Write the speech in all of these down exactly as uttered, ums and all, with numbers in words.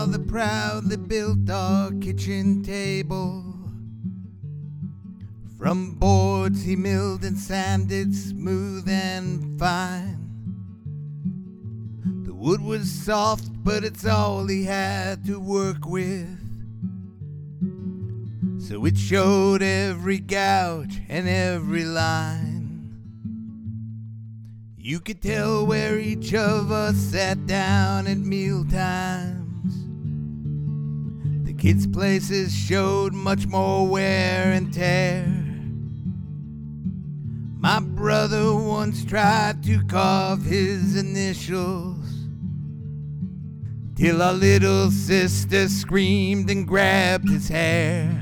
father proudly built our kitchen table. From boards he milled and sanded smooth and fine. The wood was soft, but it's all he had to work with. So it showed every gouge and every line. You could tell where each of us sat down at meal times. The kids' places showed much more wear and tear. My brother once tried to carve his initials, till our little sister screamed and grabbed his hair.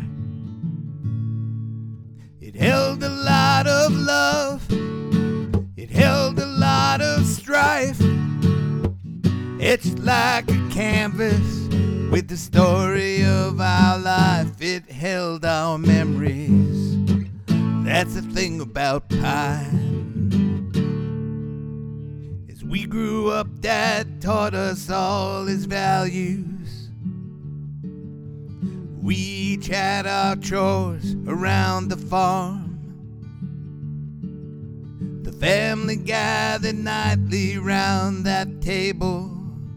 It held a lot of love, it held a lot of strife, etched like a canvas with the story of our life. It held our memories. That's the thing about Pine. As we grew up, Dad taught us all his values. We each had our chores around the farm. The family gathered nightly round that table,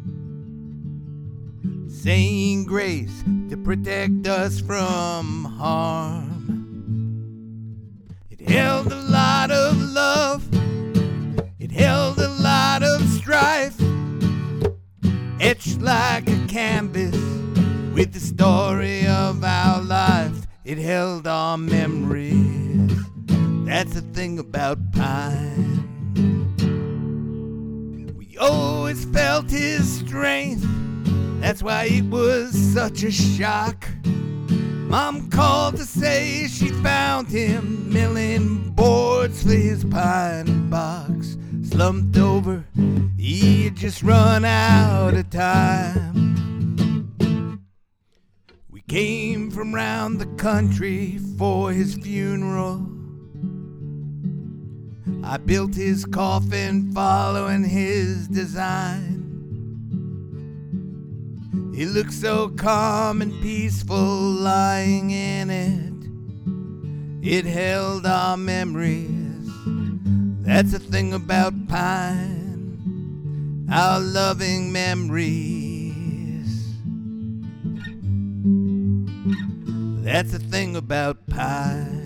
saying grace to protect us from harm. It held a lot of love, it held a lot of strife, etched like a canvas with the story of our life. It held our memories. That's the thing about Pine. We always felt his strength, that's why it was such a shock. Mom called to say she found him milling boards for his pine box. Slumped over, he had just run out of time. We came from round the country for his funeral. I built his coffin following his design. He looked so calm and peaceful lying in it. It held our memories. That's the thing about Pine, our loving memories. That's the thing about Pine.